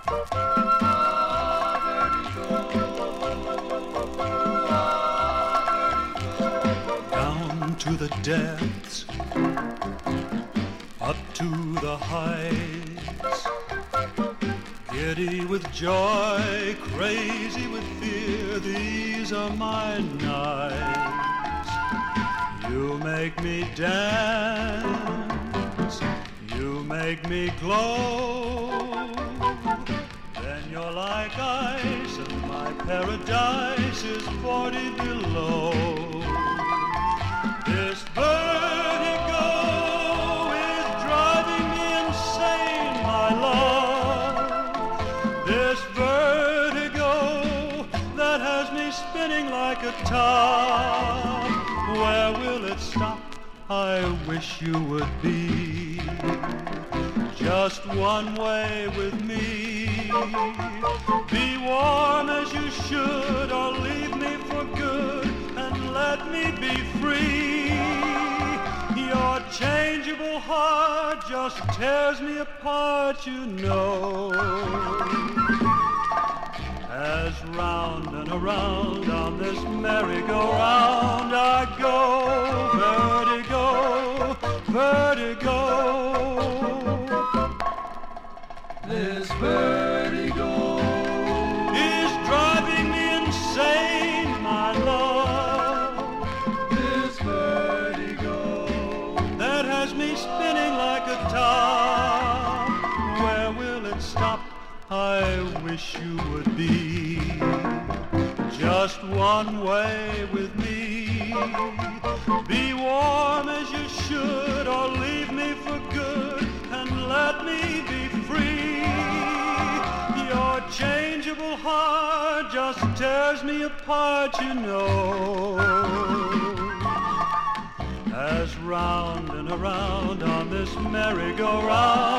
Down to the depths, up to the heights, giddy with joy, crazy with fear, these are my nights. You make me dance, you make me glow, then you're like ice and my paradise is 40 below. This vertigo is driving me insane, my love. This vertigo that has me spinning like a top. Where will it stop? I wish you would be just one way with me. Be warm as you should, or leave me for good and let me be free. Your changeable heart just tears me apart, you know. As round and around on this merry-go-round I go, vertigo, vertigo. This vertigo is driving me insane, my love. This vertigo that has me spinning like a top. Where will it stop? I wish you would be just one way with me. Be warm as you should, or leave me for good and let me be free. Your changeable heart just tears me apart, you know. As round and around on this merry-go-round